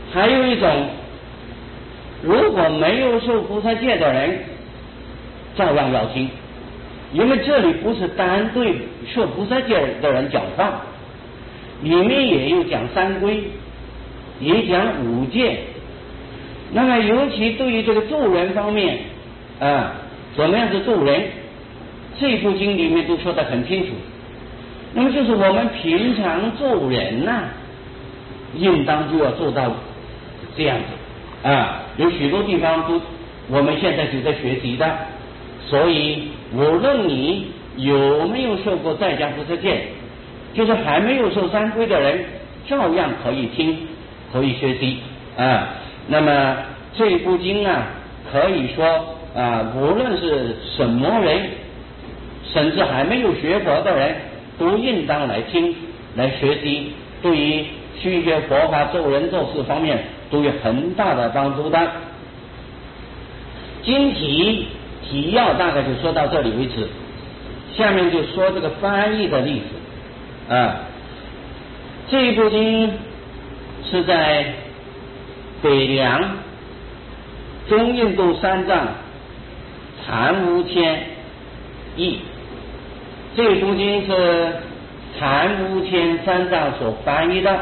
还有一种，如果没有受菩萨戒的人，照样要听，因为这里不是单对受菩萨戒的人讲话，里面也有讲三规，也讲五戒。那么尤其对于这个助人方面怎么样是助人，这部经里面都说得很清楚。那么就是我们平常助人应当就要做到这样子有许多地方都我们现在就在学习的，所以无论你有没有受过在家菩萨戒，就是还没有受三规的人，照样可以听，可以学习那么这部经可以说无论是什么人，甚至还没有学佛的人，都应当来听来学习，对于去学佛法做人做事方面都有很大的帮助的。经题要大概就说到这里为止，下面就说这个翻译的例子这一部经是在北凉中印度三藏禅无谦译，这部经是禅无谦三藏所翻译的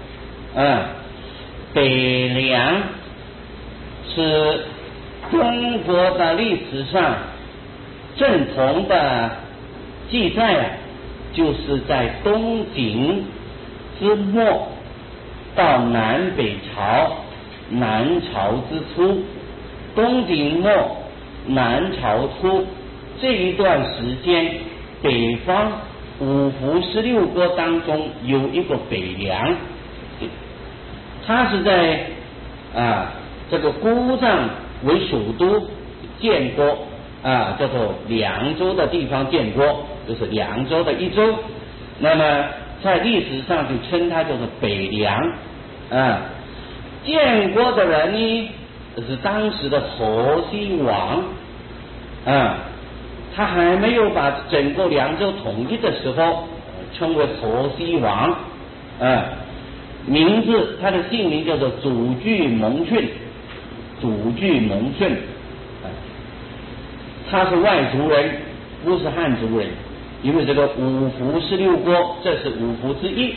北凉是中国的历史上正统的记载就是在东晋之末到南北朝南朝之初，东晋末南朝初这一段时间，北方五胡16国当中有一个北凉，它是在这个姑臧为首都建国叫做凉州的地方建国，就是凉州的一州。那么在历史上就称它叫做北凉建国的人呢是当时的河西王他还没有把整个凉州统一的时候称为河西王名字他的姓名叫做祖具蒙逊，他是外族人，不是汉族人，因为这个五胡16国这是五胡之一。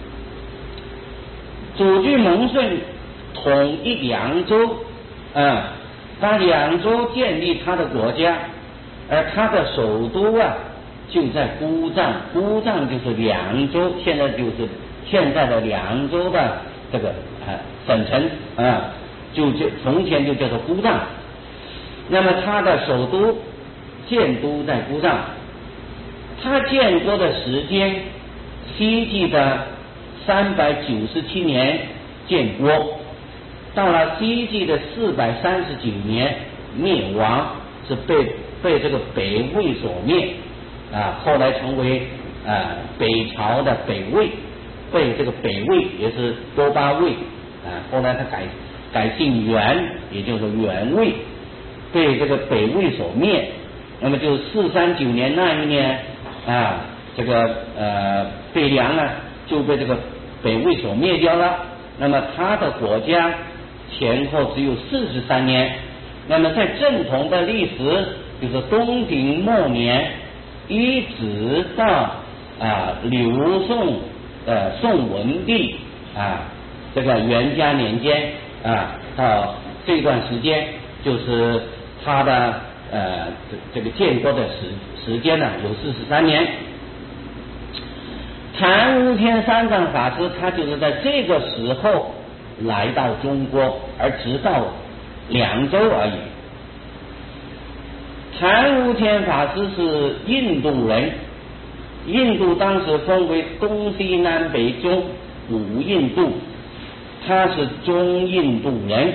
祖具蒙逊统一凉州他凉州建立他的国家，而他的首都就在姑臧，姑臧就是凉州，现在就是现在的凉州的这个省城就从前就叫做姑臧。那么他的首都建都在姑臧，他建国的时间西晋的397年建国，到了西晋的439年灭亡，是被这个北魏所灭后来成为北朝的北魏，被这个北魏也是多巴魏后来他改姓元，也就是元魏，被这个北魏所灭。那么就439年那一年这个北凉就被这个北魏所灭掉了。那么他的国家前后只有43年。那么在正统的历史就是东晋末年一直到刘宋宋文帝这个元嘉年间到这段时间，就是他的这个建国的时间有43年。禅无谦三藏法师他就是在这个时候来到中国，而直到凉州而已。禅无谦法师是印度人，印度当时分为东西南北中5印度，他是中印度人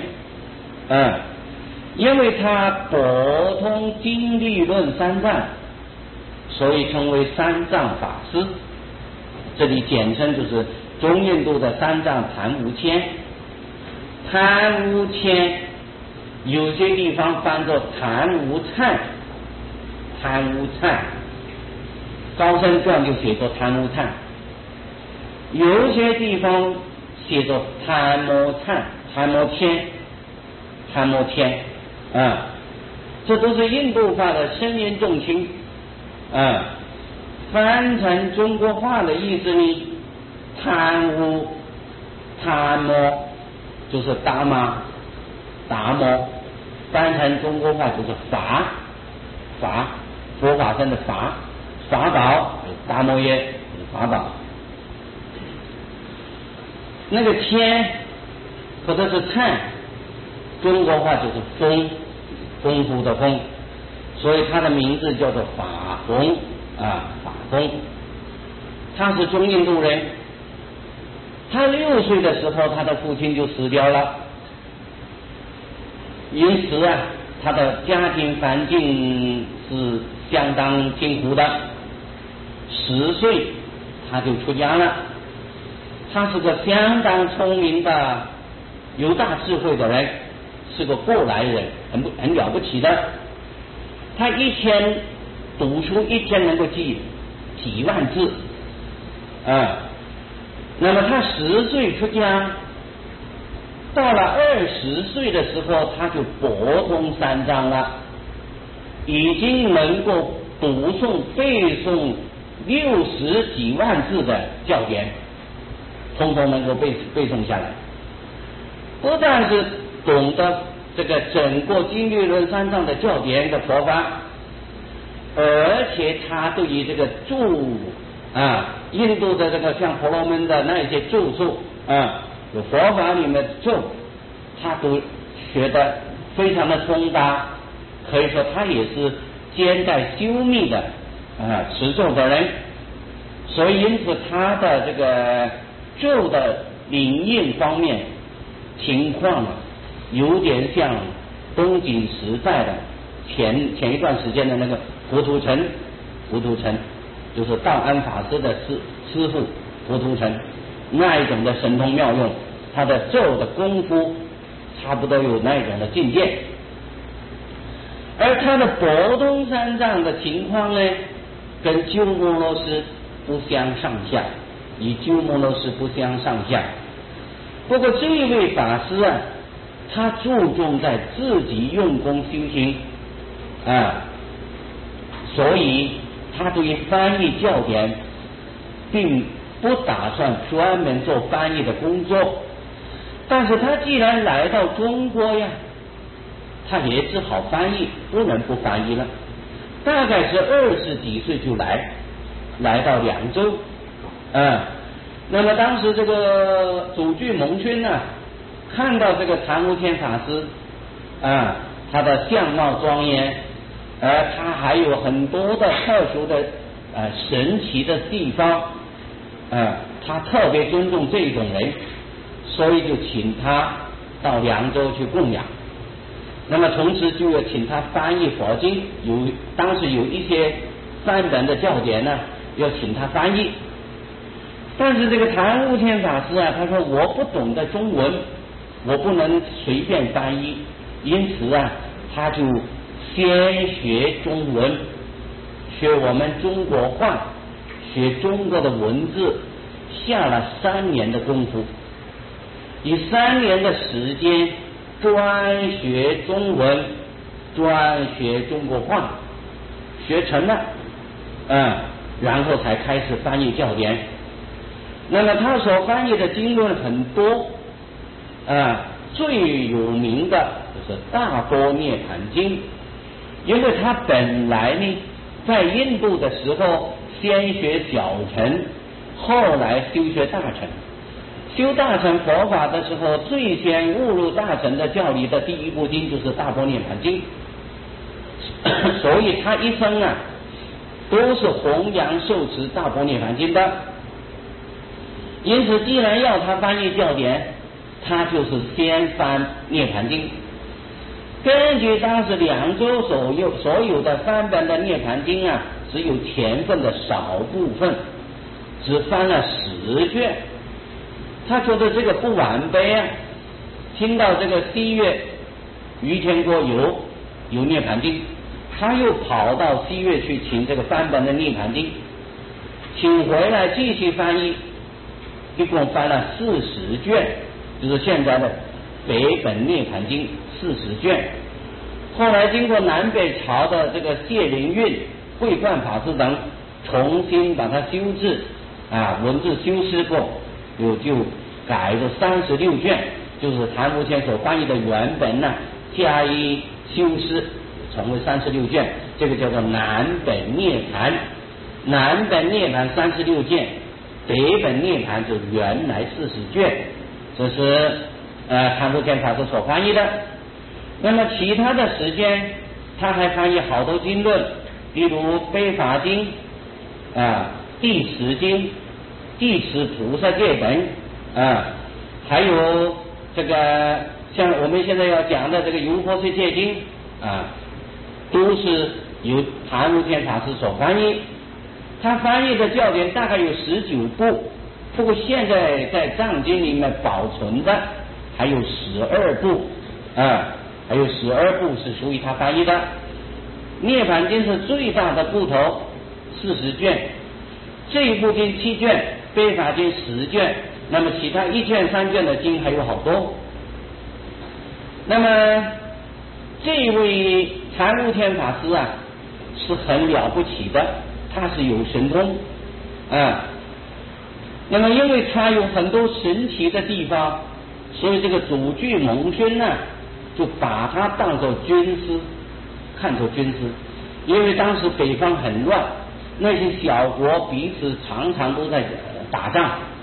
因为他博通经理论三藏，所以称为三藏法师，这里简称就是中印度的三藏禅无谦。禅无谦有些地方翻作禅无忏，禅无忏，高僧传就写作禅无忏，有些地方写作禅摩忏， 檀摩天，檀摩天啊，这都是印度话的声音重轻啊。翻成中国话的意思呢，贪污、贪摩就是达摩，达摩翻成中国话就是法，法佛法僧的法，法宝达摩耶法宝。那个天或者是灿，中国话就是丰，丰富的丰，所以他的名字叫做法弘啊，法弘。他是中印度人，他6岁的时候，他的父亲就死掉了，因此啊，他的家庭环境是相当贫苦的。10岁他就出家了。他是个相当聪明的、有大智慧的人，是个过来人，很了不起的。他一天读书，一天能够记几万字啊。那么他10岁出家，到了20岁的时候，他就博通三藏了，已经能够读诵背诵60几万字的教典，通通能够背诵下来。不但是懂得这个整个经律论三藏的教典的佛法，而且他对于这个注啊，印度的这个像婆罗门的那些咒术啊，有佛法里面的咒，他都学得非常的通达，可以说他也是兼带修密的啊持咒的人，所以因此他的这个咒的灵验方面情况有点像东晋时代的前一段时间的那个浮屠城就是道安法师的师父浮屠城那一种的神通妙用，他的咒的功夫差不多有那一种的境界。而他的博通三藏的情况呢，跟鸠摩罗什不相上下，与鸠摩罗什不相上下。不过这一位法师啊，他注重在自己用功修行啊，所以他对于翻译教典并不打算专门做翻译的工作。但是他既然来到中国呀，他也只好翻译，不能不翻译了。大概是20几岁就来到凉州那么当时这个主具蒙勋呢，看到这个檀无天法师他的相貌庄严，他还有很多的特殊的神奇的地方他特别尊重这种人，所以就请他到凉州去供养。那么同时就要请他翻译佛经，当时有一些梵本的教典呢，要请他翻译。但是这个檀无天法师他说我不懂得中文，我不能随便翻译，因此他就先学中文，学我们中国话，学中国的文字，下了3年的功夫，以3年的时间专学中文，专学中国话，学成了然后才开始翻译教典。那么他所翻译的经论很多最有名的就是大般涅盘经，因为他本来呢在印度的时候先学小乘，后来修学大乘。修大乘佛法的时候，最先误入大乘的教理的第一部经就是大般涅盘经，所以他一生都是弘扬受持大般涅盘经的。因此既然要他翻译教典，他就是先翻涅盘经。根据当时凉州所有的梵本的涅盘经只有前分的少部分，只翻了10卷。他觉得这个不完备听到这个西岳于天国有涅盘经，他又跑到西岳去请这个梵本的涅盘经，请回来继续翻译，一共翻了40卷，就是现在的北本涅盘经40卷。后来经过南北朝的这个谢灵运、慧观法师等重新把它修治文字修饰过，就改了36卷，就是谭无谦所翻译的原本呢，加以修饰成为36卷，这个叫做南本涅盘。南本涅盘36卷，北本涅盘就原来40卷，这是谭无谦法师所翻译的。那么其他的时间他还翻译好多经论，比如《悲法经》第10经、第10菩萨戒本还有这个像我们现在要讲的这个《游佛学戒经》都是由谭无谦法师所翻译。他翻译的教典大概有19部，不过现在在藏经里面保存的还有12部还有12部是属于他翻译的。涅盘经是最大的部头，40卷，这一部经7卷，悲法经10卷，那么其他1卷3卷的经还有好多。那么这一位谭无谦法师是很了不起的，他是有神通那么因为他有很多神奇的地方，所以这个主具蒙勋就把他当作军师，看作军师。因为当时北方很乱，那些小国彼此常常都在打仗